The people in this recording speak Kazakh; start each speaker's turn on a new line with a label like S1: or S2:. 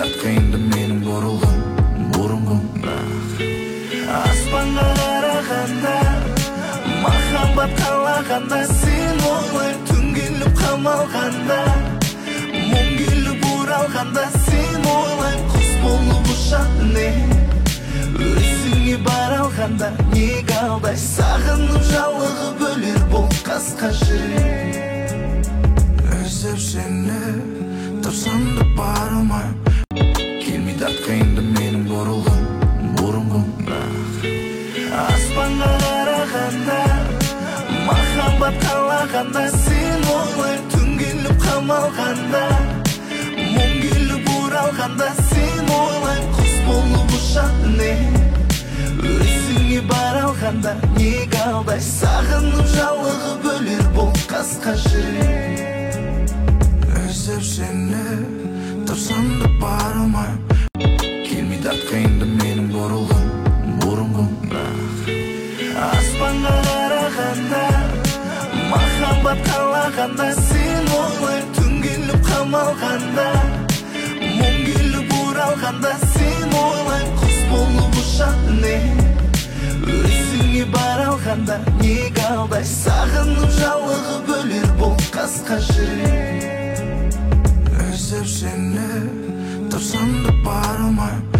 S1: қиынды менің бұрынғым аспанға қарағанда махаббат қалағанда сен олай түн келіп қамалғанда мұң келіп оралғанда сен олай құс болып ұшатын өзіңе бара алғанда неге алдай сағынып жалығып өлер бұл қасқа жүрек іздеп сені тұрсам да бара алмайм келмейді атқиынды менің бұрынғым аспанға қарағанда махаббат қалағанда сен олай түн келіп қамалғанда мұң келіп оралғанда сен олай құс болып ұшатын өзіңе бара алғанда неге алдай сағынып жалығып өлер бұл қасқа жүрек іздеп сені тұрсам да бара алмайм келмейді атқиынды менің бұрынғым аспанға қарағанда махаббат қалағанда сен олай түн келіп қамалғанда мұң келіп оралғанда сен олай құс болып ұшатын өзіңе бара алғанда неге алдай сағынып жалығып өлер бұл қасқа жүрек іздеп сені тұрсам да бара алмайм